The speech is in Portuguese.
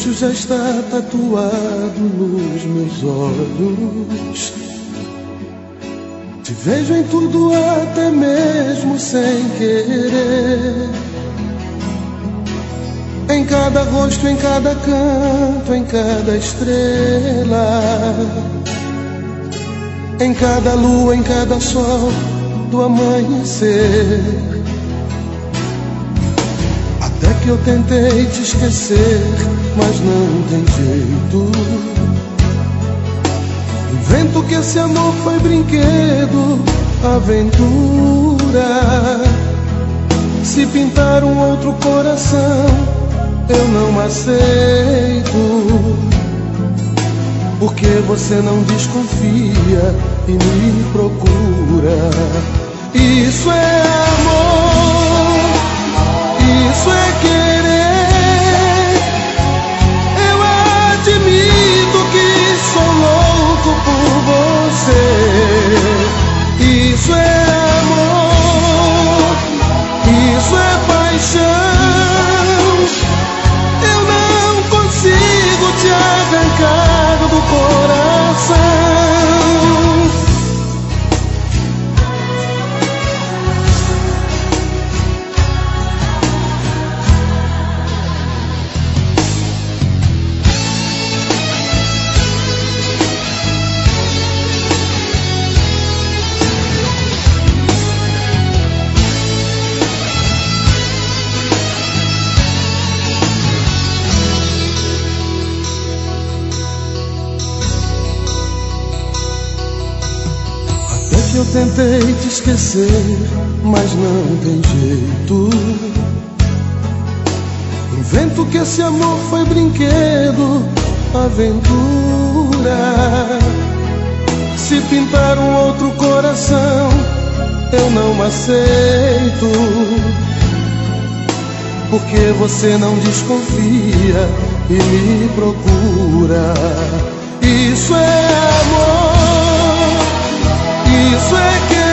beijo já está tatuado nos meus olhos. Te vejo em tudo, até mesmo sem querer. Em cada rosto, em cada canto, em cada estrela, em cada lua, em cada sol do amanhecer. Até que eu tentei te esquecer, mas não tem jeito. Invento que esse amor foi brinquedo, aventura. Se pintar um outro coração, eu não aceito. Porque você não desconfia e me procura. Isso é amor, isso é querer. Eu admito que sou louco por você. Isso é amor, isso é paixão. Eu não consigo te arrancar do coração. Eu tentei te esquecer, mas não tem jeito. Invento que esse amor foi brinquedo, aventura. Se pintar um outro coração, eu não aceito. Porque você não desconfia e me procura. Isso é amor, isso é que